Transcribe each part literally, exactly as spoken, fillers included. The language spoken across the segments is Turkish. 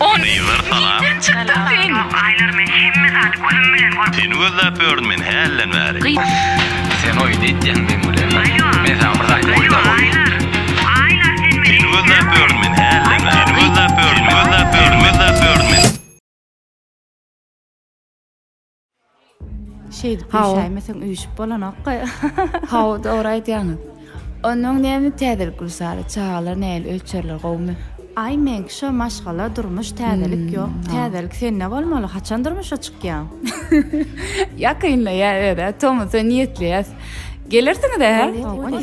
Yıllar salam. Aylar men hemme zat gözüm bilen görüp. Seni gözläp gördüm men hällen bäri. Sen oyunu etdiň men bilen. Men sana bir zat oyunda Aylar. Aylar sen meni. Seni gözläp gördüm men hällen bäri. Seni gözläp gördüm, gözläp gördüm, gözläp gördüm men. Şeydi bir şey mesela uyuşup bolan akka. Haw doğru aýdýaňyz. Onuň näme täzelik gülsary çağalar näil ölçerler gowmy. Ay men şu maşgala durmuş täzelik ýok. Täzelik senne bolmaly, haçan durmuşa çykýan? Ýakynla ýa-da, tomu sen niýetliýäs. Gelirsiň de.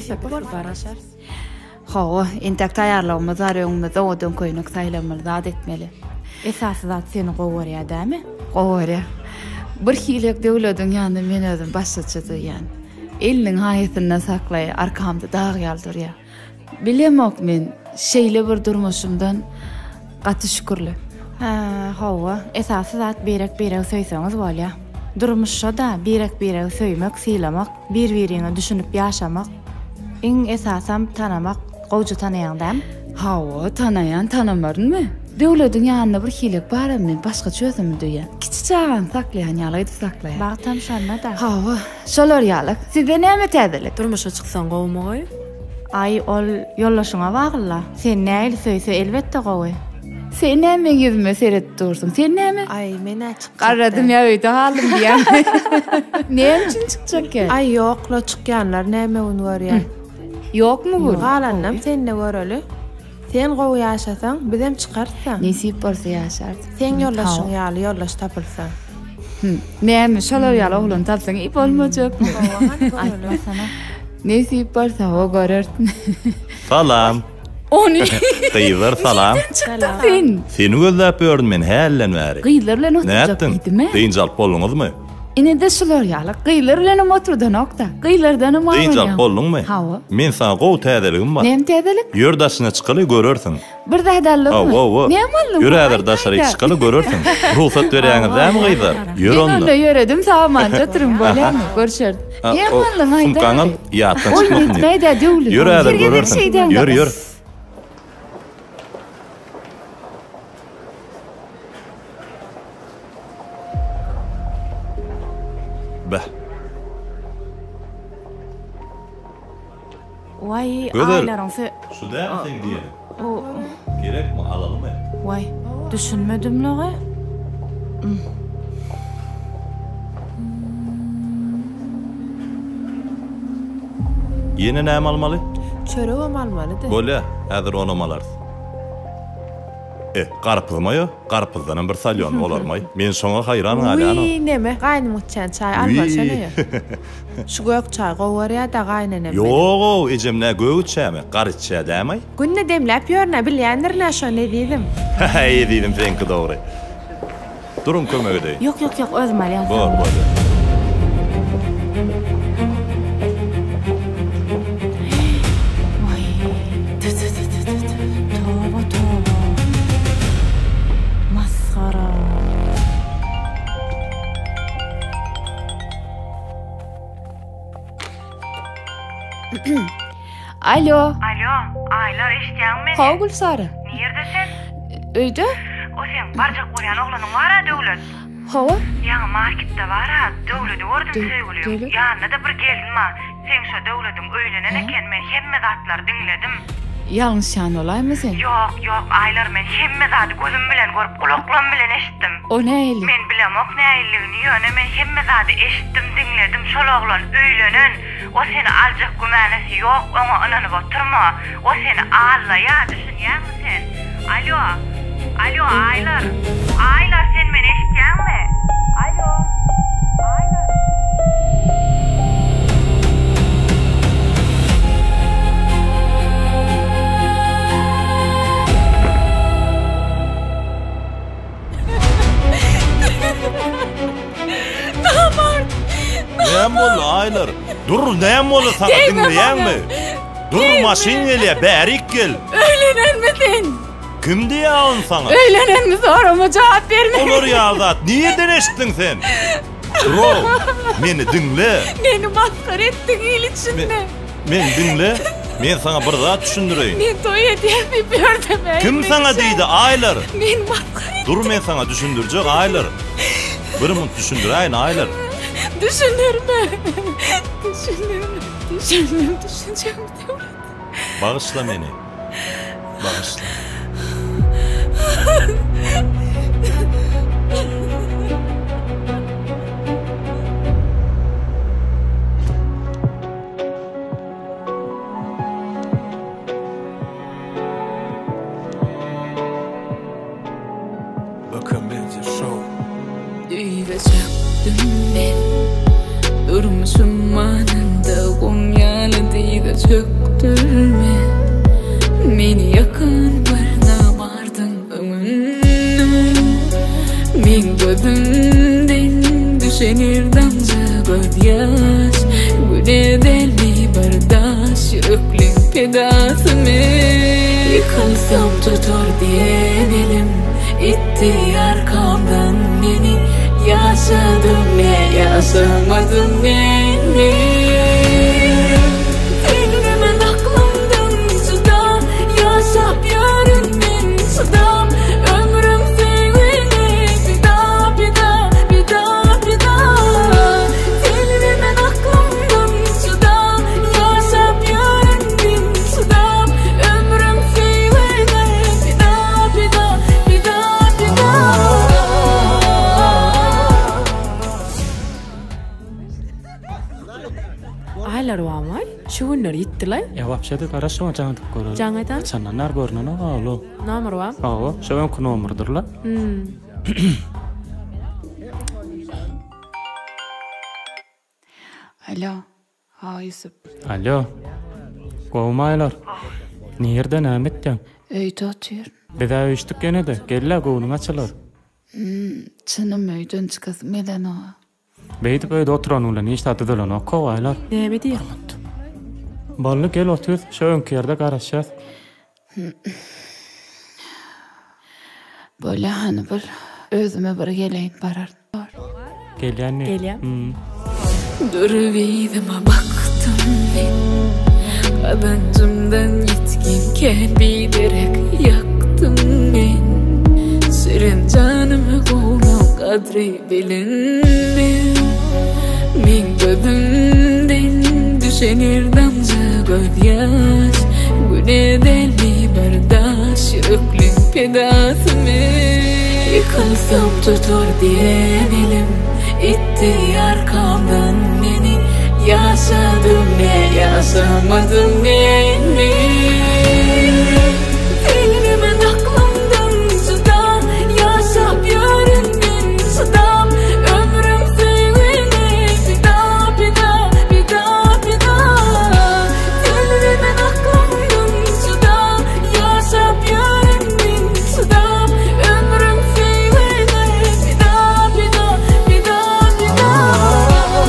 Hawa, intak taýarlawmy zarýaňmy zowdan köýnük saýlamaly zat etmeli. Esasy zat seni gowurýar dämi? Gowurýar. Bir hilek döwletiň ýanynda men özüm başçy diýen. Eliniň haýatyny saklaý, arkamda dağ ýaldyrýar. Bilemok men şeýle bir durmuşymdan gaty şükürli. Ha, hawa, esasy zat berek-berek söýseňiz bolýar. Durmuşa da berek-berek söýmek, sylamak, bir-biriňi düşünüp ýaşamak, iň esasam tanamak, gowjy tanaýandam. Hawa, tanaýan tanamarynmy? Döwletiň ýanynda bir hilek barmy, başga çözüm diýen. Kiçi çağan saklaýan ýalydy saklaýar. Bagtam şanma da. Hawa, şolar ýalyk. Sizde näme täzelik? Durmuşa çyksaň gowmagy? Ay ol ýollaşyňa bagla. Sen näil söýse elbetde gowy. Sen näme ýüzüme seretip dursun? Sen näme? Ay men açyk. Garadym ýa öýde halym diýen. Näme üçin çykjak ki? Ay ýok, la çykýanlar näme onu görýär? Ýokmu bu? Galanam senne göreli. Sen gowy ýaşasaň, bizem çykarsan. Nesip bolsa ýaşar. Sen ýollaşyň ýaly ýollaş tapylsan. Näme şolar ýaly oglan tapsaň ip bolmajakmy? Aýtmasana. Nesip bolsa o görür. Salam. Onu. Gyýlar salam. Sen. Seni gözläp gördüm men hällen bäri. Gyýlar bilen oturjak Näetdiň? diýdimi? Deýinjal bolluňyzmy? Ine de şolar ýaly. Gyýlar bilen oturdan okda. Gyýlardan mı? Deýinjal bolluňmy? Hawa. Men sana gow täzeligim bar. Näme täzelik? Ýördaşyna çykaly görersiň. Bir dahdalyk Aw, mı? aw, aw. Näme boldy? Ýür häzir daşary çykaly görersiň. Ruhsat berýäňiz näme gyýlar? Ýür Ben onda. onda yöredim saman götürüm bolýarmy? Görşer. Näme boldy aýda? Sumkaňyl ýatdan Oy çykmadyň. gitmeýde döwlet. Ýür häzir görersiň. Ýür, ýür. Bah. Vay, Göder. aýlaryň sö... Şu da sen diýelim. O, Gerekmi alalım vay, düşünmedim lagy. Yine näme almaly? Çörek almalydy. Bolýa, häzir onu alarys. E, garpyzmy ýa? Garpyzdan bir salýan bolarmy? Men şoňa haýran galýan. Uy, neme? Gaýnym uçan çay almaşana ýa. Şu gök çay gowurýar da gaýnanam. Ýok, ejem nä göwüt çäme? Garyç çä dämi? Günne demläp ýörnä bilýändir näşo ne diýdim. Hey, diýdim senki dogry. Durun kömek edey. Yok yok yok özüm alýan. Bor, bor. Vay. tı tı tı tı tı tı. Toba toba. Masxara. Alo. Alo, aylar eşitýän meni? Hawa Gülsary. Nerdesin? Öýde? O sen barjak bolýan oglanyň bar ha döwlet. Hawa. Ýa marketde bar ha, döwleti gördüm söýgülýär. döwlet? Ýa da bir geldin ma. Sen şu döwletiň öýlenen eken men hemme zatlar diňledim. Ýalňyş şan olaymy sen? Ýok, ýok, aylar men hemme zady gözüm bilen görüp, kulaklarym bilen eşitdim. O näýli? Men bilemok näýligini, ýöne men hemme zady eşitdim, diňledim. Şol oglan öýlenen, o seni aljak gümänesi ýok, oňa ynanyp oturma. O seni alla ýa, düşünýärmi sen? Alo, alo, aylar. Aylar, sen meni eşitýärmi? Alo, aylar. Näme boldy aylar? Dur, näme boldy sana dinleýärmi? Dur, maşin gelýär, bärik gel. Öýlenenmi sen? Kim diýýär sana? Öýlenenmi sorama jogap berme. Olur ýa-da, niýeden eşitdiň sen? Ro, meni dinle. Meni maskara etdiň il içinde. Men dinle. Men sana bir zat düşündüreyim. Men toy edýärmi berdeme. Kim sana deydi aylar? Men matka. Dur men sana düşündürjek aylar. Bir mut düşündüreýin aylar. Düşünürme. Düşünürme. Düşünürme. Düşüneceğim. Bağışla meni. Bağışla. Durmuşum anında Konyalı deyde çöktürme. Meni yakın barına vardın ömrüm. Min gözümden düşenir damza gözyaş. Güne delmi bardaş yüreklin pedasımı. Yıkılsam tutar diyen elim itti arkamdan beni. Yaşadım ne yaşamadım beni. Filmin aklımdan suda yaşap yarın ben suda. Ömrüm sevgili bir daha bir daha bir daha bir daha. Filmin aklımdan suda yaşap yarın ben suda. Ömrüm sevgili bir daha bir daha bir daha bir daha. Aylar var. Şu günler gittiler. Ya вообще-то хорошо жаңдык көрөр. Жаңадан? Сананар көрнөн оолу. Номер var. Оо, шовенку номердурла. Hmm. Alo. Ha Yusuf. Alo. Kovmaylar. Nerden Ahmet'ten? Öýde otur. Beda üçtük gene de. Gelle kovunun açılır. Çınım öýden çykasy melen o. Beydi böyle oturan ulan işte atıdılan o kovaylar. Ne bedi? Ballı gel otur. Şövenki yerde karışacağız. Böyle hani bir özüme bir geleyin barar. Gel yani. Gel ya. Hmm. Dur vidime baktım ben. Kazancımdan yetkinken bilerek yaktım ben. Süren canımı kovmak kadri bilinmiyor. Min gözümden düşenir damza gözyaş. Güne delmi bardaş yüreklin pedasımı. Yıkılsam tutar diyen elim itti arkamdan beni. Yaşadım ne yaşamadım beni. Filmin aklımdan suda yaşap yarın ben suda. Ömrüm sevgili bir daha bir daha bir daha bir daha. Filmin aklımdan suda yaşap yarın ben suda. Ömrüm sevgili bir daha bir daha bir daha bir daha.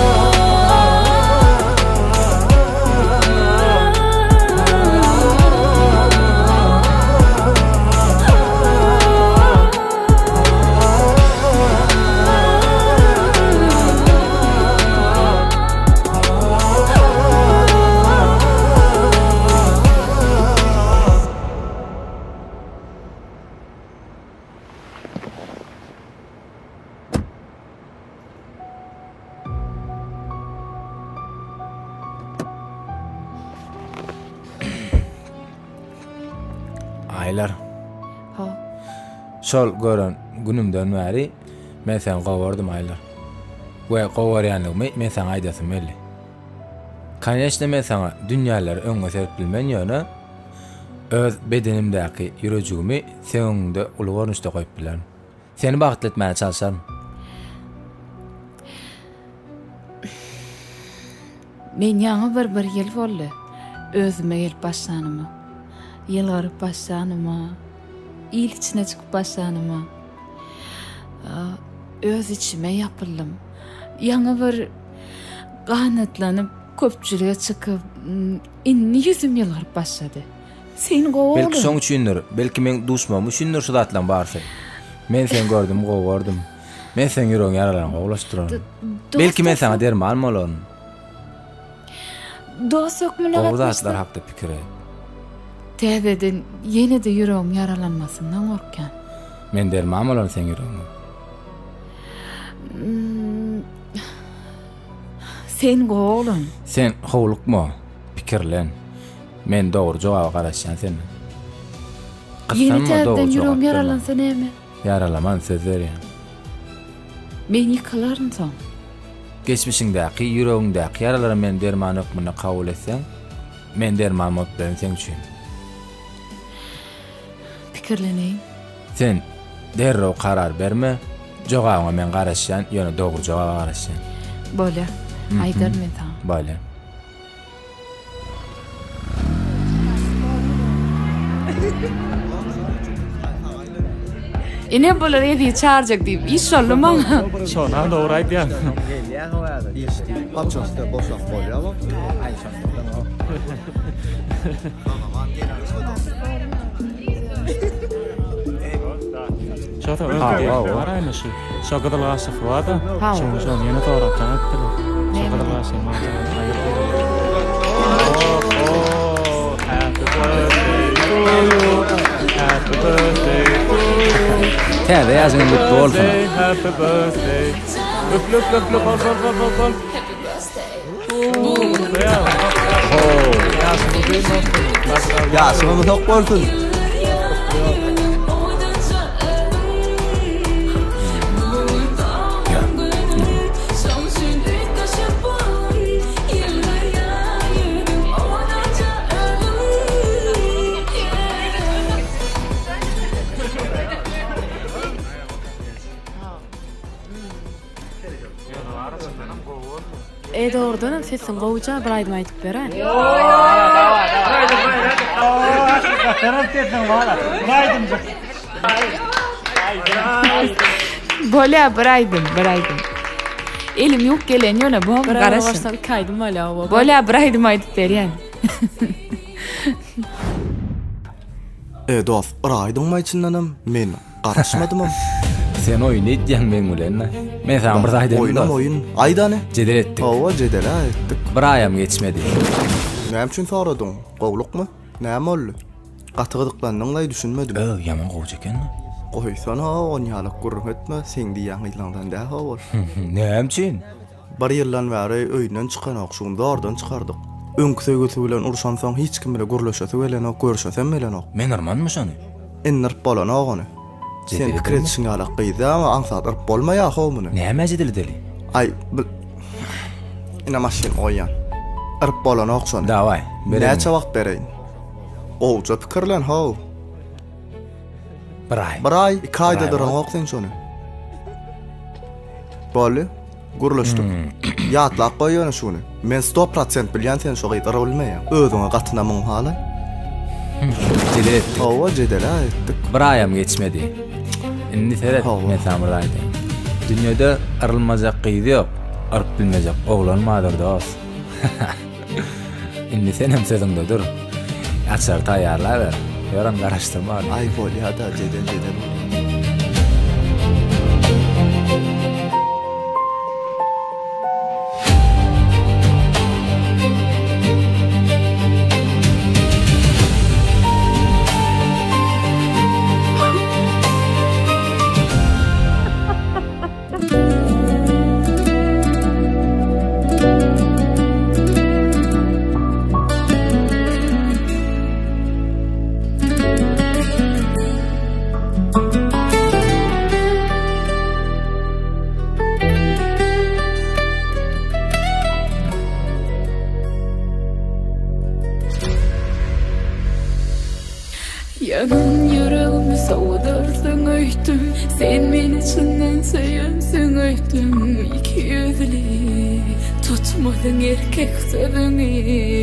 Aylar. Ha. Şol gören günümden bäri men sen gowardym aylar. We gowaryanlygymy men sana aýdasym belli. Kanyşda men sana dünýäler öňe serip bilmen ýöne öz bedenimdäki ýürejigimi seňde ulgornuşda goýup bilerim. Seni bagtly etmäge çalşarym. Men ýaňy bir bir ýyl boldy. Özüme gelip başlanymy. Ýylgaryp başlanymy. İl içine çykyp başlanymy. Öz içime ýapyldym. Ýaňy bir ganatlanyp köpçülige çykyp inni ýüzüm ýylgaryp başlady. Sen gowardym. Belki şoň üçindir. Belki men duşmam üçindir şu zatlan barsa. Men sen gördüm, gowardym. Men sen ýüregiň ýaralaryny gowlaşdyram. Belki men sana derman bolon. doğa sökmüne Gowdatlar hakda pikir et. Täzeden ýene de ýüregim yaralanmasyndan gorkýan. Men derman bolan sen ýüregim. Sen goýlan. Sen howlukma, pikirlen. Men dogry jogaba garaşýan sen. Ýene täzeden ýüregim yaralansa näme? Yaralaman sözler ýa. Men ýykylaryn soň. Geçmişiňdäki ýüregiňdäki yaralara men derman ökmüne kabul etseň, men derman mutlaýan sen üçin. Pikirleneýin. Sen derrew karar berme, jogabyňa men garaşýan, ýöne dogry jogaba garaşýan. Bolýa. Aýdar men taň. Bolýa. Ine bolar edi çağıracak diýip iş şollama. Şona dogry aýdýan. Kapçasda boşak bolýar. Şota öňkü garaýmy şu. Şokada lasy fuada. Şoň şoň ýene torapdan etdi. Şokada lasy maňa aýyrdy. Oh, happy birthday to you. Happy birthday to you. Täze ýazyň mutlu bolsun. Happy birthday. Üp üp üp üp bol bol bol bol bol. Ya, şonu çok bolsun. E doğrudan sesin goýja bir aýdym aýdyp beren. Bolýa bir aýdym, bir aýdym. Elim ýok gelen ýöne bu garaşyň. Kaýdym bolýa. Bolýa bir aýdym aýdyp berýän. E dost, raýdyňmy içindenem? Men garaşmadym. Sen oýun edýän men bilen. Men sana bir aýdym. Oýun, oýun. Aýdany? Jedel etdik. Owa jedel etdik. Bir aýam geçmedi. Näme üçin soradyň? Gowlukmy? Näme boldy? Gatygydyklanyňlaý düşünmedim. Ö, ýaman gowjy ekenmi? Goýsana, on ýalyk gurrun etme, sen diýen ýylandan daha bol. Näme üçin? Bir ýyldan bäri öýünden çykan okşuňda ordan çykardyk. Öňkü söýgüsi bilen urşan soň hiç kim bilen gurlaşasy bilen ok görüşesem bilen ok. Men armanmy şonu? Ennir bolan ogony. Sen kretşiň alak gyýda, aňsadyr bolmaýa howmuny. Näme jedil deli? Ay, bil. Ina maşyn oýan. Irp bolan okşany. Daway, näçe wagt bereýin? Owja pikirlen haw. Bir ay. Bir ay, iki ayda duran ok sen şonu. Boly, gurlaşdyk. Ýatlap goýan şonu. Men yüz procent bilýän sen şo gyýdara bilmeýär. Özüňe gatynamyň haly. Jedel etdik. Owa jedel etdik. Bir aýam geçmedi. Indi seret men sana bir aýdym. Dünýede arylmajak gyýdy ýok, aryp bilmejek oglan madyr dost. Indi sen hem sözüňde dur. Açar taýýarla ber. Ýören garaşdyrma. Ay bolýar da jedel jedel. Yanın yüreğimi soğudarsın öýtüm. Sen meni çyndan söýensiň öýtüm. İki ýüzli tutmadyň erkek sözüňi.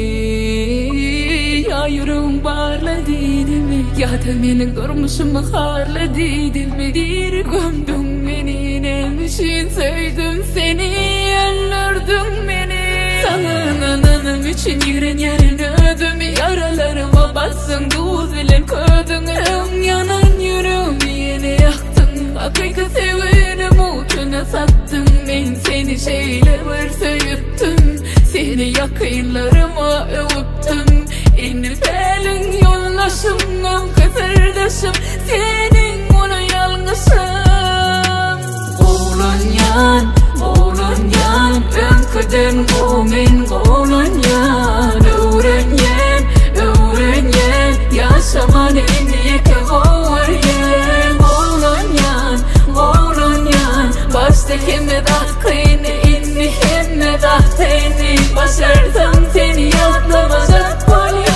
Ya yüreğim barladydymy, ya da meniň durmuşymy harladydymy. Bir gömdüň meni, näme üçin söýdüm seni, öldürdüň meni. Sana nananım üçün yüren yarın ödüm. Yaralarıma bassın duz bilen ködün. Ön yanan yüreğimi yine yaktın. Hakika sevenim uçuna sattın. Ben seni şeyle bir söyüttüm. Sen Seni yakınlarıma övüptüm. İnilpeling yollaşımdan kıtırdaşım. Senin ona yalnızım. Oğlan yan, oğlan yan, önküden mumin oğlan yan. Öğrenyen, öğrenyen, yaşaman endiyeke govaryen. Oğlan yan, oğlan yan, baştaki medah kıyını inni hem medah teni. Başardım seni yatlamazak kolyan.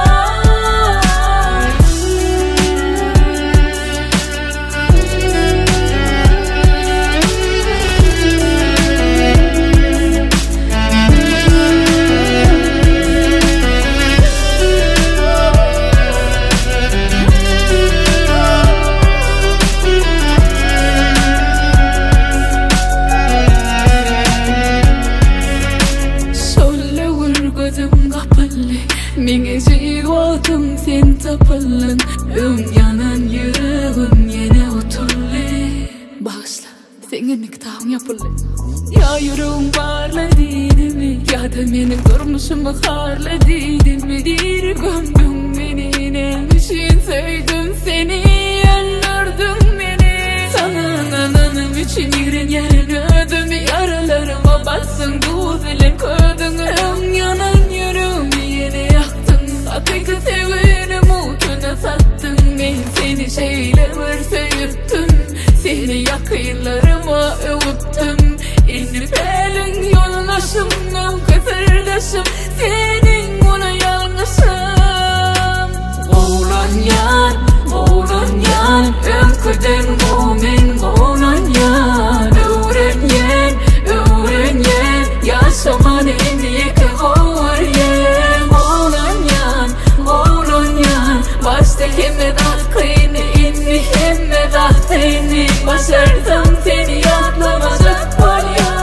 Menge jigotum sen tapalın. Üm yanan yüreğim yine oturle. Bağışla, senin nikahın yapılı. Ya yüreğim varla değil mi? Ya da benim durmuşumu harla değil mi? Dir gömdün beni yine. Düşün söydüm seni, yanırdın beni. Sana ananım için yiren yerin ödüm. Yaralarıma bassın duzelen ködün. Üm yanan yüreğim yine yaktın. Hakkı sevini mutuna sattın. Ben seni şeyler seviptim. Seni yakınlarıma övüptüm. İnilpeling yollaşımdan kıtırdaşım. Senin ona yalnızım. Oğlan yan, oğlan yan, önküden mumin oğlan yan. Öğrenyen, öğrenyen, yaşaman endiyeke govaryen. Oğlan yan, oğlan yan, baştaki medah kıyını inni hem medah teni. Başardım seni yatlamazak kolyan.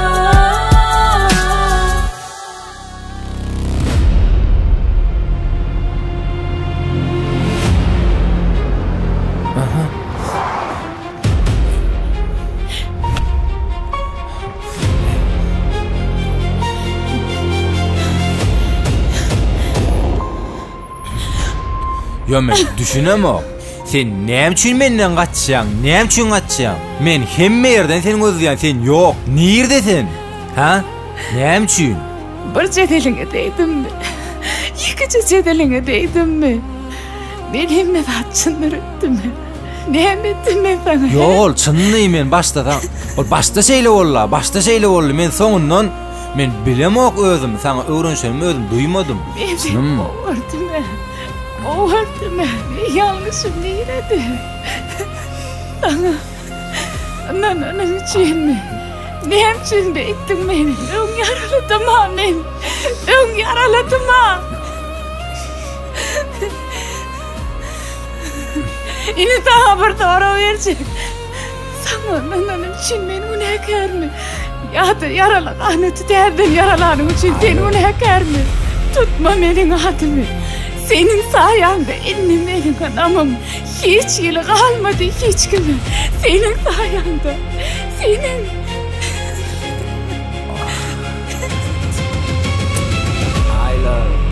Yo men düşünem o. Sen näme üçin menden gaçýaň? Näme üçin gaçýaň? Men hemme ýerden seni gözleýän, sen ýok. Nirdesin? Ha? Näme üçin? Bir çedeline değdim mi? İkinci çedeline değdim mi? Ben hemme gaçynlar öttüm mi? Näme etdim men sana? Ýok, çynny men başda. Ol başda şeýle bolla, başda şeýle boldy. Men soňundan men bilemok özüm, sana öwrenşenim özüm duýmadym. Çynny. Ördüm men. O vardı mı? Yanlışım neydi? Sana ananın için mi? Ne için bektin beni? Ön yaraladım ha ben. Ön yaraladım ha. Yine daha bir doğru verecek. Sana ananın için beni günahkar mı? Ya da yaralan tüterden yaralanım için seni günahkar mı? Tutma benim adımı. Senin sayende ennim benim adamım. Hiç yılı kalmadı hiç kimi. Senin sayende. Senin. Aylar.